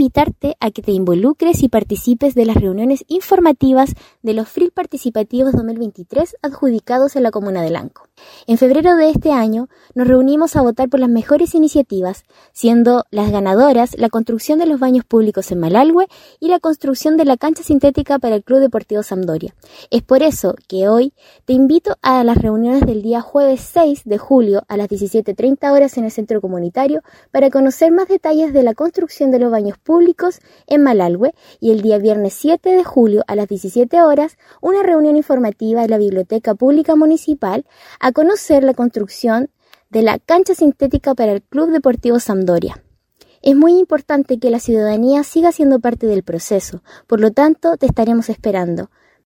invitarte a que te involucres y participes de las reuniones informativas de los FRIL Participativos 2023 adjudicados en la comuna de Lanco. En febrero de este año nos reunimos a votar por las mejores iniciativas, siendo las ganadoras la construcción de los baños públicos en Malalhue y la construcción de la cancha sintética para el Club Deportivo Sampdoria. Es por eso que hoy te invito a las reuniones del día jueves 6 de julio a las 17:30 horas en el centro comunitario para conocer más detalles de la construcción de los baños públicos en Malalhue, y el día viernes 7 de julio a las 17 horas una reunión informativa en la Biblioteca Pública Municipal a conocer la construcción de la cancha sintética para el Club Deportivo Sampdoria. Es muy importante que la ciudadanía siga siendo parte del proceso, por lo tanto te estaremos esperando.